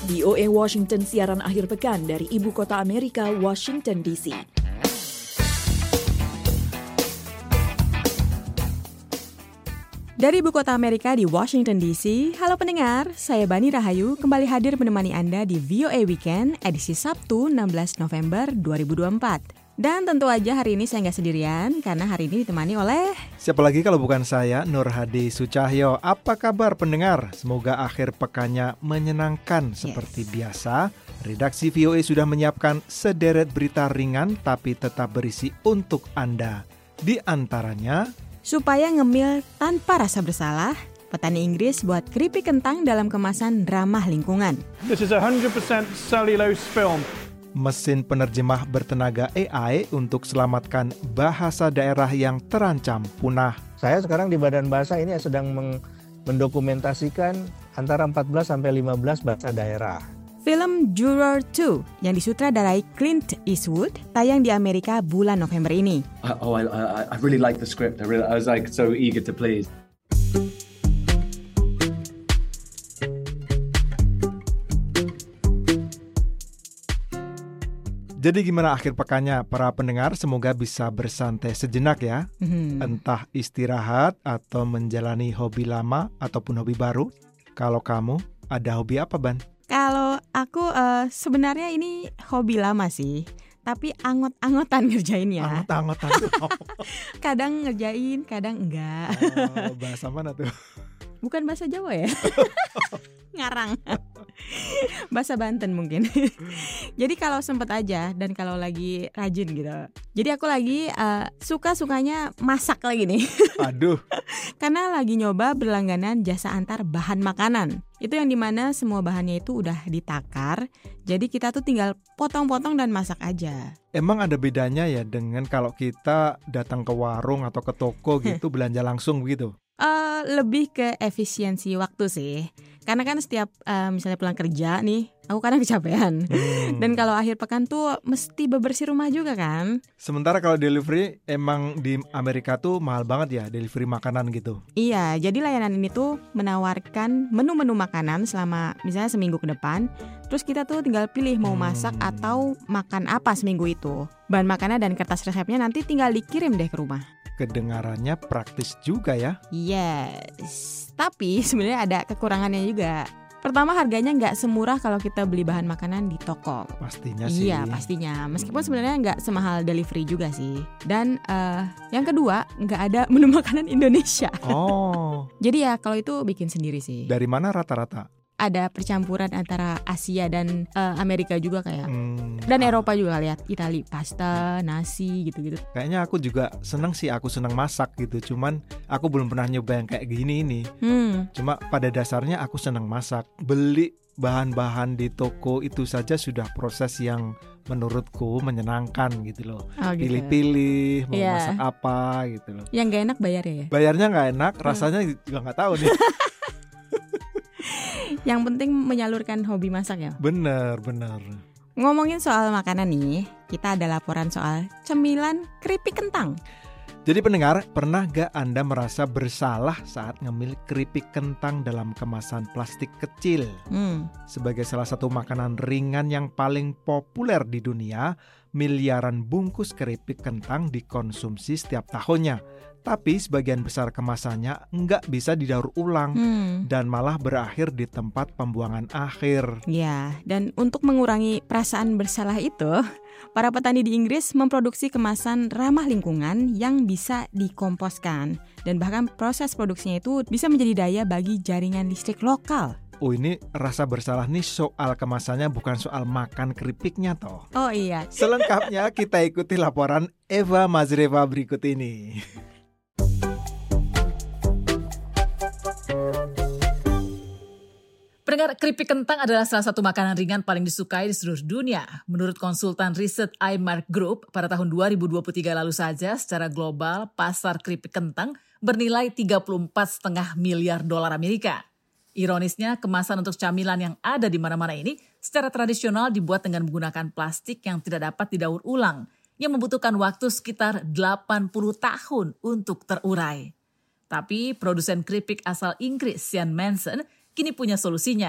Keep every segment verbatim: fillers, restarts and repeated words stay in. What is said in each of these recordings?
V O A Washington siaran akhir pekan dari ibu kota Amerika, Washington D C. Dari ibu kota Amerika di Washington D C, halo pendengar, saya Bani Rahayu kembali hadir menemani Anda di V O A Weekend edisi Sabtu enam belas November dua ribu dua puluh empat. Dan tentu aja hari ini saya nggak sendirian karena hari ini ditemani oleh... Siapa lagi kalau bukan saya, Nur Hadi Sucahyo. Apa kabar pendengar? Semoga akhir pekannya menyenangkan. Yes. Seperti biasa, redaksi V O A sudah menyiapkan sederet berita ringan tapi tetap berisi untuk Anda. Di antaranya... Supaya ngemil tanpa rasa bersalah, petani Inggris buat keripik kentang dalam kemasan ramah lingkungan. This is one hundred percent cellulose film. Mesin penerjemah bertenaga A I untuk selamatkan bahasa daerah yang terancam punah. Saya sekarang di Badan Bahasa ini sedang meng- mendokumentasikan antara empat belas sampai lima belas bahasa daerah. Film Juror dua yang disutradarai Clint Eastwood tayang di Amerika bulan November ini. Oh, I, I, I really like the script. I, really, I was like so eager to please. Jadi gimana akhir pekannya para pendengar? Semoga bisa bersantai sejenak ya. Hmm. Entah istirahat atau menjalani hobi lama ataupun hobi baru. Kalau kamu ada hobi apa, Ban? Kalau aku uh, sebenarnya ini hobi lama sih, tapi angot-angotan ngerjainnya. Angot-angotan. Kadang ngerjain, kadang enggak. Oh, bahasa mana tuh? Bukan bahasa Jawa ya? Ngarang. Bahasa Banten mungkin. Jadi kalau sempet aja dan kalau lagi rajin gitu. Jadi aku lagi uh, suka-sukanya masak lagi nih. Aduh. Karena lagi nyoba berlangganan jasa antar bahan makanan. Itu yang dimana semua bahannya itu udah ditakar. Jadi kita tuh tinggal potong-potong dan masak aja. Emang ada bedanya ya dengan kalau kita datang ke warung atau ke toko gitu belanja langsung begitu? Uh, lebih ke efisiensi waktu sih. Karena kan setiap uh, misalnya pulang kerja nih, aku kadang kecapean. Hmm. Dan kalau akhir pekan tuh mesti bebersih rumah juga kan. Sementara kalau delivery emang di Amerika tuh mahal banget ya delivery makanan gitu. Iya, jadi layanan ini tuh menawarkan menu-menu makanan selama misalnya seminggu ke depan. Terus kita tuh tinggal pilih mau masak hmm. atau makan apa seminggu itu. Bahan makanan dan kertas resepnya nanti tinggal dikirim deh ke rumah. Kedengarannya praktis juga ya. Yes, tapi sebenarnya ada kekurangannya juga. Pertama, harganya nggak semurah kalau kita beli bahan makanan di toko. Pastinya sih. Iya, pastinya. Meskipun sebenarnya nggak semahal delivery juga sih. Dan uh, yang kedua, nggak ada menu makanan Indonesia. Oh. Jadi ya kalau itu bikin sendiri sih. Dari mana rata-rata? Ada percampuran antara Asia dan uh, Amerika juga kayak hmm. dan Eropa juga lihat Itali pasta, nasi gitu-gitu. Kayaknya aku juga seneng sih, aku seneng masak gitu. Cuman aku belum pernah nyoba yang kayak gini ini. Hmm. Cuma pada dasarnya aku seneng masak. Beli bahan-bahan di toko itu saja sudah proses yang menurutku menyenangkan gitu loh. Oh, gitu. Pilih-pilih mau yeah. masak apa gitu loh. Yang gak enak bayarnya ya? Bayarnya gak enak, rasanya hmm. juga gak tahu nih. Yang penting menyalurkan hobi masak ya. Bener, bener. Ngomongin soal makanan nih, kita ada laporan soal cemilan keripik kentang. Jadi pendengar, pernah gak Anda merasa bersalah saat ngemil keripik kentang dalam kemasan plastik kecil? Hmm. Sebagai salah satu makanan ringan yang paling populer di dunia, miliaran bungkus keripik kentang dikonsumsi setiap tahunnya. Tapi sebagian besar kemasannya nggak bisa didaur ulang hmm. dan malah berakhir di tempat pembuangan akhir. Ya, dan untuk mengurangi perasaan bersalah itu, para petani di Inggris memproduksi kemasan ramah lingkungan yang bisa dikomposkan. Dan bahkan proses produksinya itu bisa menjadi daya bagi jaringan listrik lokal. Oh, ini rasa bersalah nih soal kemasannya, bukan soal makan keripiknya toh. Oh iya. Selengkapnya kita ikuti laporan Eva Mazreva berikut ini. Pendengar, keripik kentang adalah salah satu makanan ringan paling disukai di seluruh dunia. Menurut konsultan riset iMark Group, pada tahun dua ribu dua puluh tiga lalu saja secara global pasar keripik kentang bernilai tiga puluh empat koma lima miliar dolar Amerika. Ironisnya, kemasan untuk camilan yang ada di mana-mana ini secara tradisional dibuat dengan menggunakan plastik yang tidak dapat didaur ulang, yang membutuhkan waktu sekitar delapan puluh tahun untuk terurai. Tapi produsen keripik asal Inggris, Sean Manson, kini punya solusinya.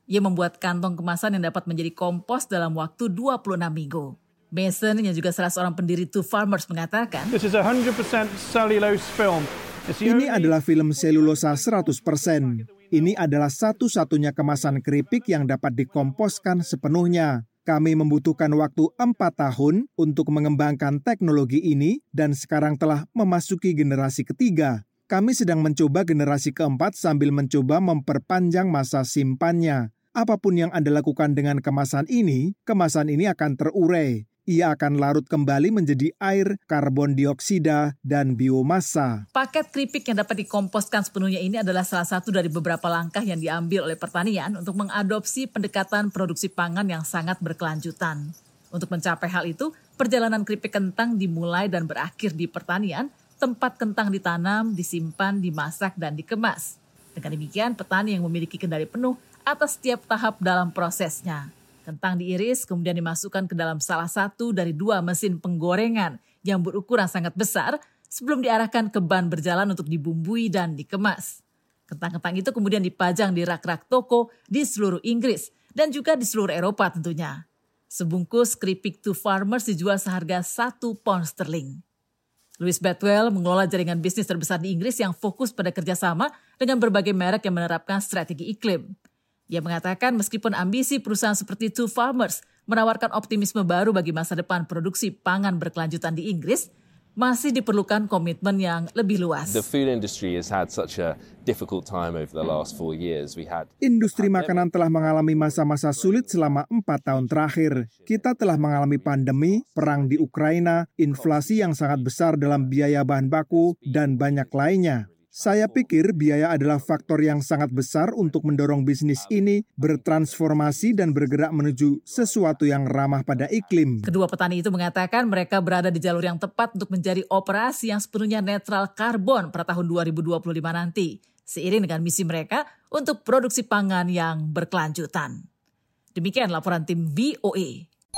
Ia membuat kantong kemasan yang dapat menjadi kompos dalam waktu dua puluh enam minggu. Mason yang juga salah seorang pendiri Two Farmers mengatakan, This is one hundred percent cellulose film. Ini adalah film selulosa seratus persen. Ini adalah satu-satunya kemasan keripik yang dapat dikomposkan sepenuhnya. Kami membutuhkan waktu empat tahun untuk mengembangkan teknologi ini dan sekarang telah memasuki generasi ketiga. Kami sedang mencoba generasi keempat sambil mencoba memperpanjang masa simpannya. Apapun yang Anda lakukan dengan kemasan ini, kemasan ini akan terurai. Ia akan larut kembali menjadi air, karbon dioksida, dan biomasa. Paket keripik yang dapat dikomposkan sepenuhnya ini adalah salah satu dari beberapa langkah yang diambil oleh pertanian untuk mengadopsi pendekatan produksi pangan yang sangat berkelanjutan. Untuk mencapai hal itu, perjalanan keripik kentang dimulai dan berakhir di pertanian, tempat kentang ditanam, disimpan, dimasak, dan dikemas. Dengan demikian, petani yang memiliki kendali penuh atas setiap tahap dalam prosesnya. Kentang diiris, kemudian dimasukkan ke dalam salah satu dari dua mesin penggorengan yang berukuran sangat besar sebelum diarahkan ke ban berjalan untuk dibumbui dan dikemas. Kentang-kentang itu kemudian dipajang di rak-rak toko di seluruh Inggris dan juga di seluruh Eropa tentunya. Sebungkus keripik Two Farmers dijual seharga satu pound sterling. Louis Bedwell mengelola jaringan bisnis terbesar di Inggris yang fokus pada kerjasama dengan berbagai merek yang menerapkan strategi iklim. Ia mengatakan meskipun ambisi perusahaan seperti Two Farmers menawarkan optimisme baru bagi masa depan produksi pangan berkelanjutan di Inggris, masih diperlukan komitmen yang lebih luas. The food industry has had such a difficult time over the last four years. We had Industri makanan telah mengalami masa-masa sulit selama empat tahun terakhir. Kita telah mengalami pandemi, perang di Ukraina, inflasi yang sangat besar dalam biaya bahan baku, dan banyak lainnya. Saya pikir biaya adalah faktor yang sangat besar untuk mendorong bisnis ini bertransformasi dan bergerak menuju sesuatu yang ramah pada iklim. Kedua petani itu mengatakan mereka berada di jalur yang tepat untuk menjadi operasi yang sepenuhnya netral karbon pada tahun dua ribu dua puluh lima nanti, seiring dengan misi mereka untuk produksi pangan yang berkelanjutan. Demikian laporan tim V O A.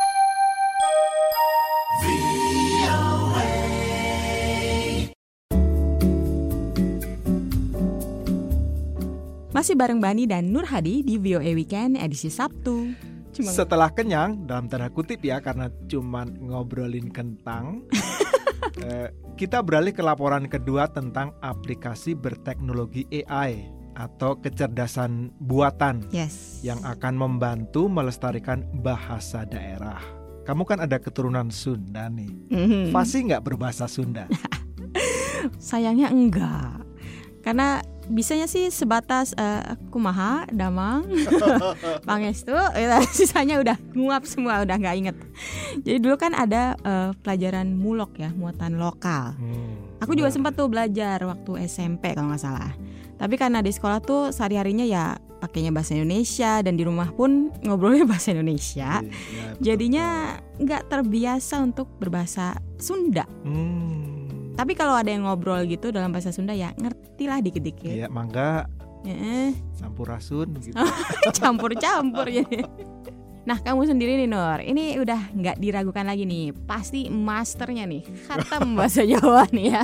Masih bareng Bani dan Nur Hadi di V O A Weekend edisi Sabtu. Cuma... Setelah kenyang, dalam tanda kutip ya, karena cuman ngobrolin kentang, eh, kita beralih ke laporan kedua tentang aplikasi berteknologi A I atau kecerdasan buatan yes. yang akan membantu melestarikan bahasa daerah. Kamu kan ada keturunan Sunda nih, mm-hmm. Fasih nggak berbahasa Sunda? Sayangnya enggak, karena bisanya sih sebatas uh, kumaha, damang, pangestu, sisanya udah nguap semua, udah nggak inget. Jadi dulu kan ada uh, pelajaran mulok ya, muatan lokal. Hmm, Aku juga sempat tuh belajar waktu S M P kalau nggak salah. Tapi karena di sekolah tuh sehari-harinya ya pakainya bahasa Indonesia dan di rumah pun ngobrolnya bahasa Indonesia. Ya, jadinya nggak terbiasa untuk berbahasa Sunda. Hmm. Tapi kalau ada yang ngobrol gitu dalam bahasa Sunda ya ngerti lah dikit-dikit. Iya, mangga. Ya. Sampurasun gitu. Campur-campur jadi. Nah, kamu sendiri nih Nur, ini udah nggak diragukan lagi nih, pasti masternya nih, khatam bahasa Jawa nih ya.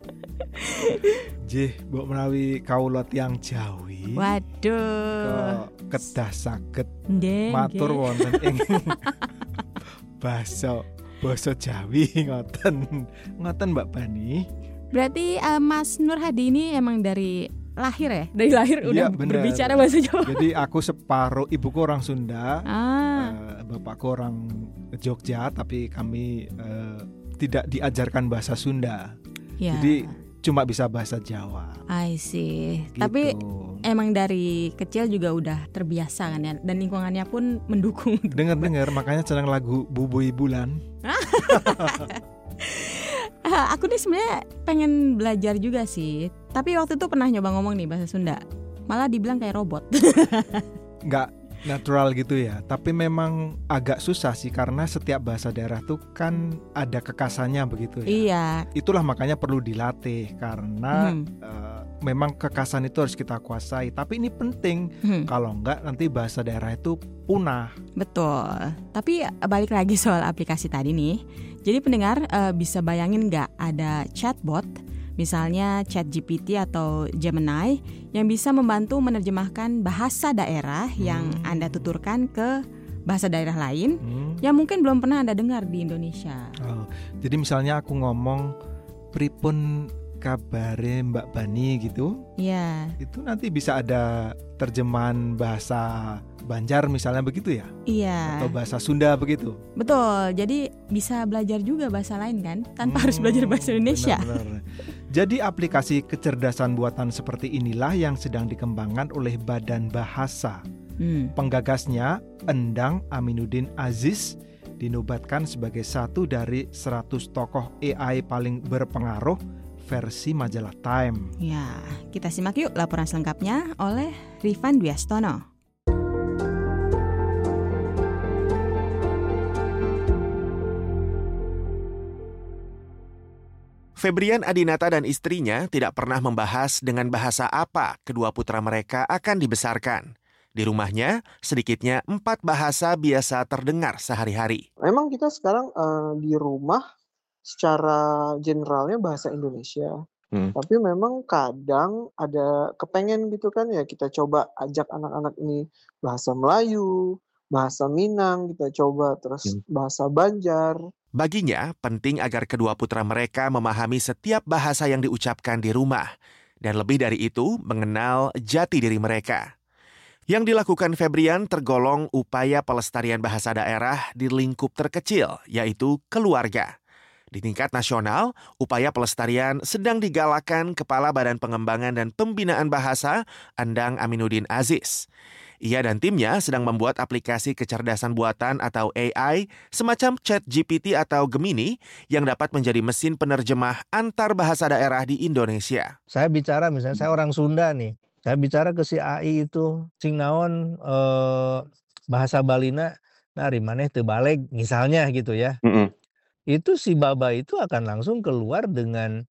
Jih, mbok menawi kawula tiyang Jawi. Waduh. Kok kedah saged Nggih, matur nggih. wonten ing basa basa Jawi ngoten. Ngoten Mbak Bani. Berarti uh, Mas Nur Hadi ini emang dari lahir ya? Dari lahir udah ya, berbicara bahasa Jawa. Jadi aku separuh, ibuku orang Sunda, ah. uh, bapakku orang Jogja, tapi kami uh, tidak diajarkan bahasa Sunda. Ya. Jadi cuma bisa bahasa Jawa. I see. Gitu. Tapi emang dari kecil juga udah terbiasa kan ya, dan lingkungannya pun mendukung. Dengar-dengar makanya senang lagu Bubui Bulan. Aku nih sebenarnya pengen belajar juga sih. Tapi waktu itu pernah nyoba ngomong nih bahasa Sunda, malah dibilang kayak robot. Nggak natural gitu ya. Tapi memang agak susah sih karena setiap bahasa daerah tuh kan ada kekasannya begitu ya. Iya. Itulah makanya perlu dilatih karena hmm. uh, memang kekasan itu harus kita kuasai. Tapi ini penting, hmm. kalau enggak nanti bahasa daerah itu punah. Betul. Tapi balik lagi soal aplikasi tadi nih. Jadi pendengar uh, bisa bayangin nggak ada chatbot Misalnya ChatGPT atau Gemini yang bisa membantu menerjemahkan bahasa daerah yang Anda tuturkan ke bahasa daerah lain hmm. yang mungkin belum pernah Anda dengar di Indonesia. Oh, jadi misalnya aku ngomong pripun kabare Mbak Bani gitu. Iya. Itu nanti bisa ada terjemahan bahasa Banjar misalnya begitu ya? Iya. Atau bahasa Sunda begitu? Betul, jadi bisa belajar juga bahasa lain kan, tanpa hmm, harus belajar bahasa Indonesia. Benar-benar. Jadi aplikasi kecerdasan buatan seperti inilah yang sedang dikembangkan oleh Badan Bahasa. Hmm. Penggagasnya, Endang Aminuddin Aziz, dinobatkan sebagai satu dari seratus tokoh A I paling berpengaruh versi majalah Time. Ya, kita simak yuk laporan selengkapnya oleh Rifan Dwi Astono. Febrian Adinata dan istrinya tidak pernah membahas dengan bahasa apa kedua putra mereka akan dibesarkan. Di rumahnya, sedikitnya empat bahasa biasa terdengar sehari-hari. Memang kita sekarang uh, di rumah secara generalnya bahasa Indonesia. Hmm. Tapi memang kadang ada kepengen gitu kan ya, kita coba ajak anak-anak ini bahasa Melayu, bahasa Minang, kita coba terus hmm. bahasa Banjar. Baginya, penting agar kedua putra mereka memahami setiap bahasa yang diucapkan di rumah. Dan lebih dari itu, mengenal jati diri mereka. Yang dilakukan Febrian tergolong upaya pelestarian bahasa daerah di lingkup terkecil, yaitu keluarga. Di tingkat nasional, upaya pelestarian sedang digalakan Kepala Badan Pengembangan dan Pembinaan Bahasa, Endang Aminuddin Aziz. Ia dan timnya sedang membuat aplikasi kecerdasan buatan atau A I semacam ChatGPT atau Gemini yang dapat menjadi mesin penerjemah antar bahasa daerah di Indonesia. Saya bicara misalnya, saya orang Sunda nih. Saya bicara ke si A I itu, sing naon eh, bahasa Balina, nah rimaneh teu baleg misalnya gitu ya. Mm-hmm. Itu si Baba itu akan langsung keluar dengan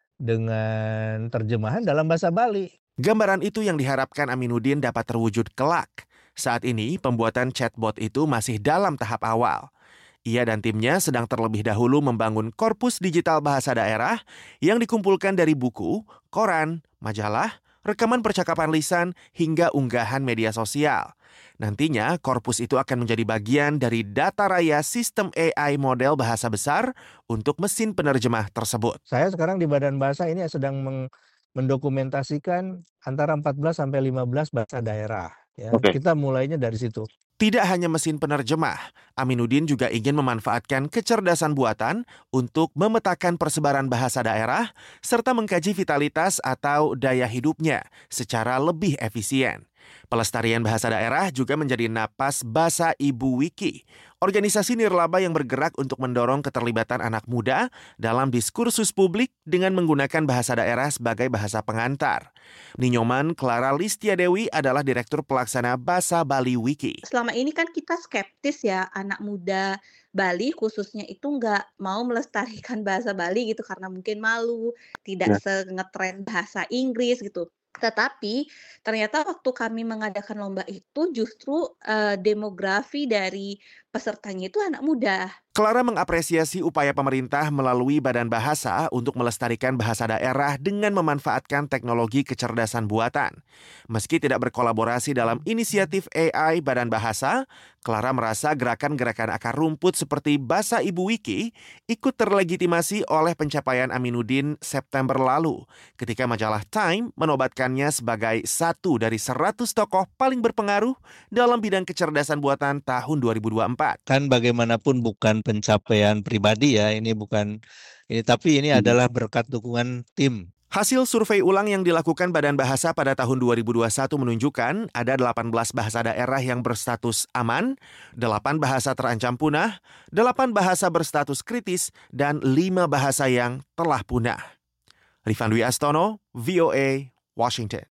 dengan terjemahan dalam bahasa Bali. Gambaran itu yang diharapkan Aminuddin dapat terwujud kelak. Saat ini, pembuatan chatbot itu masih dalam tahap awal. Ia dan timnya sedang terlebih dahulu membangun korpus digital bahasa daerah yang dikumpulkan dari buku, koran, majalah, rekaman percakapan lisan, hingga unggahan media sosial. Nantinya, korpus itu akan menjadi bagian dari data raya sistem A I model bahasa besar untuk mesin penerjemah tersebut. Saya sekarang di Badan Bahasa ini sedang meng mendokumentasikan antara empat belas sampai lima belas bahasa daerah. Ya. Okay. Kita mulainya dari situ. Tidak hanya mesin penerjemah, Aminuddin juga ingin memanfaatkan kecerdasan buatan untuk memetakan persebaran bahasa daerah serta mengkaji vitalitas atau daya hidupnya secara lebih efisien. Pelestarian bahasa daerah juga menjadi napas Basa Ibu Wiki, organisasi nirlaba yang bergerak untuk mendorong keterlibatan anak muda dalam diskursus publik dengan menggunakan bahasa daerah sebagai bahasa pengantar. Ninyoman Clara Listiadewi adalah Direktur Pelaksana Basa Bali Wiki. Selama ini kan kita skeptis ya, anak muda Bali khususnya itu nggak mau melestarikan bahasa Bali gitu karena mungkin malu, tidak ya. sengetren bahasa Inggris gitu. Tetapi ternyata waktu kami mengadakan lomba itu justru uh, demografi dari pesertanya itu anak muda. Clara mengapresiasi upaya pemerintah melalui Badan Bahasa untuk melestarikan bahasa daerah dengan memanfaatkan teknologi kecerdasan buatan. Meski tidak berkolaborasi dalam inisiatif A I Badan Bahasa, Clara merasa gerakan-gerakan akar rumput seperti Basa Ibu Wiki ikut terlegitimasi oleh pencapaian Aminuddin September lalu ketika majalah Time menobatkannya sebagai satu dari seratus tokoh paling berpengaruh dalam bidang kecerdasan buatan tahun dua ribu dua puluh empat. Kan bagaimanapun bukan pencapaian pribadi ya, ini bukan ini tapi ini hmm. adalah berkat dukungan tim. Hasil survei ulang yang dilakukan Badan Bahasa pada tahun dua ribu dua puluh satu menunjukkan ada delapan belas bahasa daerah yang berstatus aman, delapan bahasa terancam punah, delapan bahasa berstatus kritis, dan lima bahasa yang telah punah. Rifan Dwi Astono, V O A, Washington.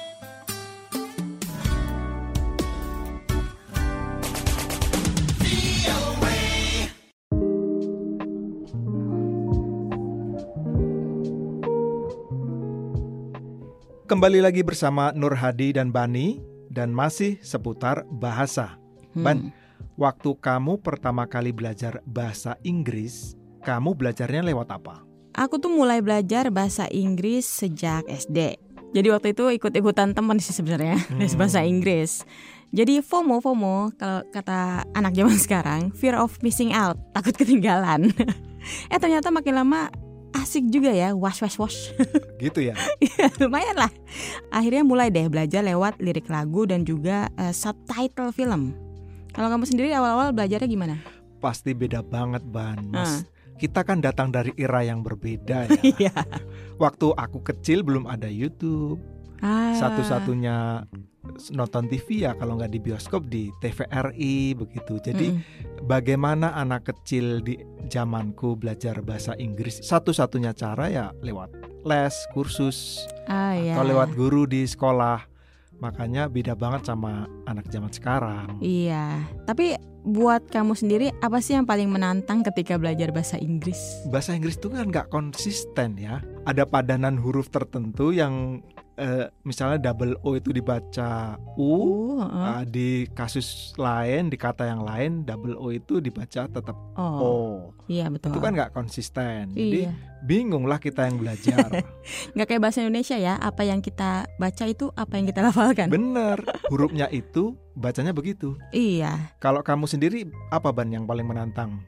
Kembali lagi bersama Nur Hadi dan Bani dan masih seputar bahasa. Hmm. Ban, waktu kamu pertama kali belajar bahasa Inggris, kamu belajarnya lewat apa? aku tuh mulai belajar bahasa Inggris sejak S D. Jadi waktu itu ikut-ikutan teman sih sebenarnya hmm. les bahasa Inggris. Jadi FOMO, FOMO kalau kata anak zaman sekarang, fear of missing out, takut ketinggalan. eh ternyata makin lama asik juga ya, wash wash wash. Gitu ya? Lumayan lah. Akhirnya mulai deh belajar lewat lirik lagu dan juga uh, subtitle film. Kalau kamu sendiri awal-awal belajarnya gimana? Pasti beda banget, Ban, Mas. Uh. Kita kan datang dari era yang berbeda ya. Waktu aku kecil belum ada YouTube. Ah. Satu-satunya nonton T V ya kalau nggak di bioskop di T V R I begitu. Jadi mm. bagaimana anak kecil di zamanku belajar bahasa Inggris? Satu-satunya cara ya lewat les, kursus, ah, atau yeah. lewat guru di sekolah. Makanya beda banget sama anak zaman sekarang. Iya, tapi buat kamu sendiri apa sih yang paling menantang ketika belajar bahasa Inggris? Bahasa Inggris itu kan nggak konsisten ya. Ada padanan huruf tertentu yang Uh, misalnya double O itu dibaca U, uh, uh. Uh, di kasus lain, di kata yang lain double O itu dibaca tetap O. Oh, iya betul. Itu kan nggak konsisten. Jadi iya. bingung lah kita yang belajar. Nggak kayak bahasa Indonesia ya, apa yang kita baca itu apa yang kita lafalkan. Bener, hurufnya itu bacanya begitu. Iya. Kalau kamu sendiri apa, Ban, yang paling menantang?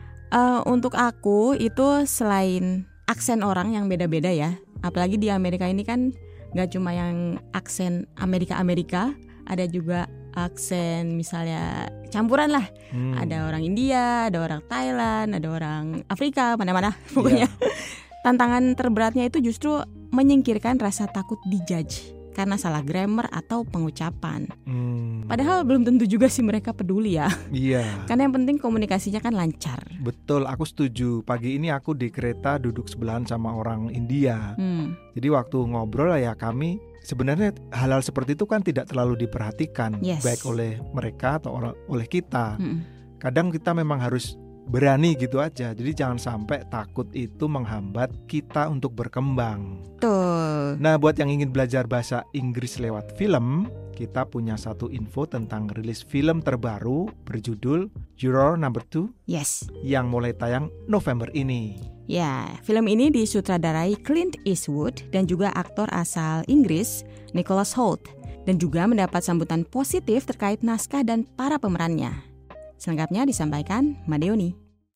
Uh, untuk aku itu selain aksen orang yang beda-beda ya, apalagi di Amerika ini kan gak cuma yang aksen Amerika-Amerika, ada juga aksen misalnya campuran lah. Hmm. Ada orang India, ada orang Thailand, ada orang Afrika, mana-mana pokoknya. Yeah. Tantangan terberatnya itu justru menyingkirkan rasa takut dijudge karena salah grammar atau pengucapan. Hmm. Padahal belum tentu juga sih mereka peduli ya. Iya. Karena yang penting komunikasinya kan lancar. Betul, aku setuju. Pagi ini aku di kereta duduk sebelahan sama orang India. Hmm. Jadi waktu ngobrol ya kami sebenarnya hal-hal seperti itu kan tidak terlalu diperhatikan, yes. baik oleh mereka atau oleh kita. Hmm. Kadang kita memang harus berani gitu aja. Jadi jangan sampai takut itu menghambat kita untuk berkembang. Tuh. Nah, buat yang ingin belajar bahasa Inggris lewat film, kita punya satu info tentang rilis film terbaru berjudul Juror Number Two. Yes. Yang mulai tayang November ini. Ya, film ini disutradarai Clint Eastwood dan juga aktor asal Inggris Nicholas Hoult, dan juga mendapat sambutan positif terkait naskah dan para pemerannya. Selengkapnya disampaikan Madeoni.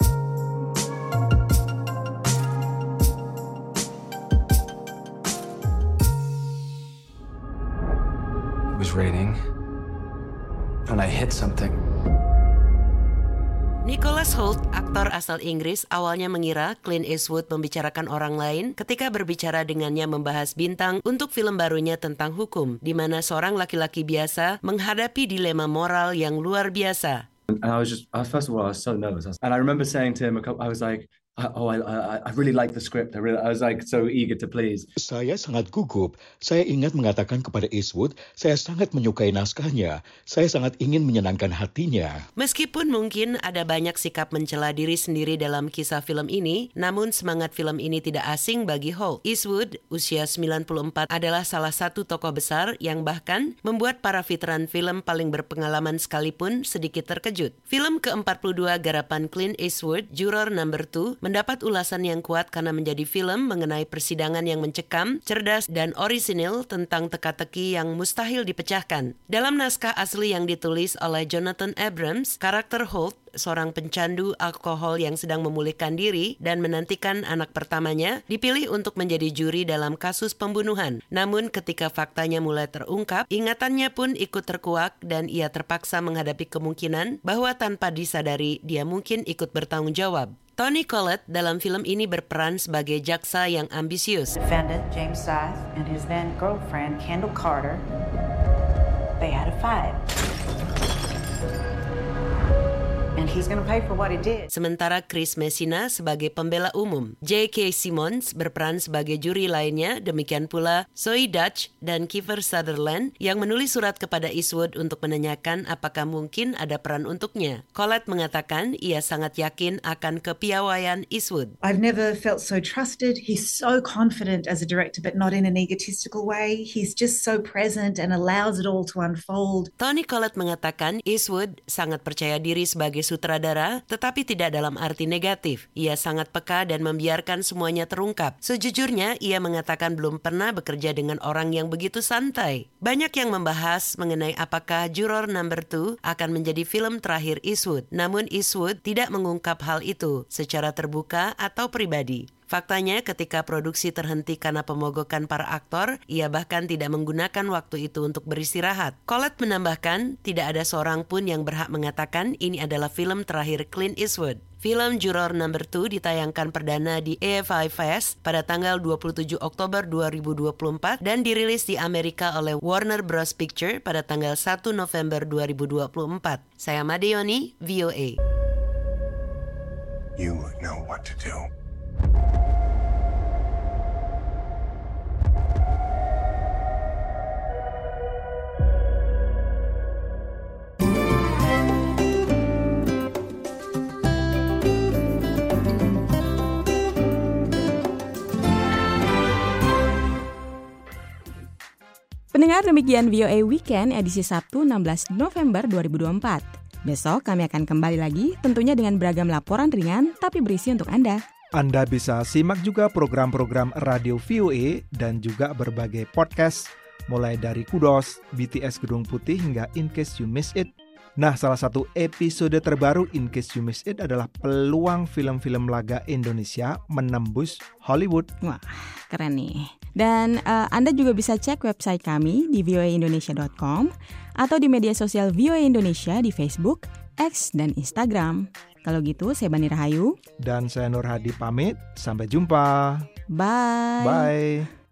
It was raining, and I hit something. Nicholas Hoult, aktor asal Inggris, awalnya mengira Clint Eastwood membicarakan orang lain ketika berbicara dengannya membahas bintang untuk film barunya tentang hukum, di mana seorang laki-laki biasa menghadapi dilema moral yang luar biasa. And I was just, first of all, I was so nervous. And I remember saying to him, I was like, oh, I, I, I really like the script. I, really, I was like so eager to please. Saya sangat gugup. Saya ingat mengatakan kepada Eastwood, saya sangat menyukai naskahnya. Saya sangat ingin menyenangkan hatinya. Meskipun mungkin ada banyak sikap mencela diri sendiri dalam kisah film ini, namun semangat film ini tidak asing bagi Hoult. Eastwood, usia sembilan puluh empat, adalah salah satu tokoh besar yang bahkan membuat para veteran film paling berpengalaman sekalipun sedikit terkejut. Film ke empat puluh dua garapan Clint Eastwood, Juror Number Two, mendapat ulasan yang kuat karena menjadi film mengenai persidangan yang mencekam, cerdas, dan orisinil tentang teka-teki yang mustahil dipecahkan. Dalam naskah asli yang ditulis oleh Jonathan Abrams, karakter Hoult, seorang pencandu alkohol yang sedang memulihkan diri dan menantikan anak pertamanya, dipilih untuk menjadi juri dalam kasus pembunuhan. Namun ketika faktanya mulai terungkap, ingatannya pun ikut terkuak dan ia terpaksa menghadapi kemungkinan bahwa tanpa disadari dia mungkin ikut bertanggung jawab. Toni Collette dalam film ini berperan sebagai jaksa yang ambisius. Defendant James Scythe and his then girlfriend Kendall Carter, they had a fight. And he's going to pay for what he did. Sementara Chris Messina sebagai pembela umum. J K. Simmons berperan sebagai juri lainnya, demikian pula Zoe Dutch dan Kiefer Sutherland yang menulis surat kepada Eastwood untuk menanyakan apakah mungkin ada peran untuknya. Collette mengatakan ia sangat yakin akan kepiawaian Eastwood. I've never felt so trusted. He's so confident as a director, but not in an egotistical way. He's just so present and allows it all to unfold. Toni Collette mengatakan Eastwood sangat percaya diri sebagai sutradara, tetapi tidak dalam arti negatif. Ia sangat peka dan membiarkan semuanya terungkap. Sejujurnya, ia mengatakan belum pernah bekerja dengan orang yang begitu santai. Banyak yang membahas mengenai apakah Juror Number Two akan menjadi film terakhir Eastwood. Namun Eastwood tidak mengungkap hal itu secara terbuka atau pribadi. Faktanya ketika produksi terhenti karena pemogokan para aktor, ia bahkan tidak menggunakan waktu itu untuk beristirahat. Collett menambahkan, tidak ada seorang pun yang berhak mengatakan ini adalah film terakhir Clint Eastwood. Film Juror Number Two ditayangkan perdana di A F I Fest pada tanggal dua puluh tujuh Oktober dua ribu dua puluh empat dan dirilis di Amerika oleh Warner Bros. Picture pada tanggal satu November dua ribu dua puluh empat. Saya Madeoni, V O A. You know what to do. Pendengar, demikian V O A Weekend edisi Sabtu enam belas November dua ribu dua puluh empat. Besok kami akan kembali lagi tentunya dengan beragam laporan ringan tapi berisi untuk Anda. Anda bisa simak juga program-program radio V O A dan juga berbagai podcast mulai dari Kudos, B T S Gedung Putih hingga In Case You Miss It. Nah, salah satu episode terbaru In Case You Miss It adalah peluang film-film laga Indonesia menembus Hollywood. Wah, keren nih. Dan uh, Anda juga bisa cek website kami di v o a indonesia dot com atau di media sosial V O A Indonesia di Facebook, X, dan Instagram. Kalau gitu, saya Bani Rahayu. Dan saya Nur Hadi pamit. Sampai jumpa. Bye. Bye.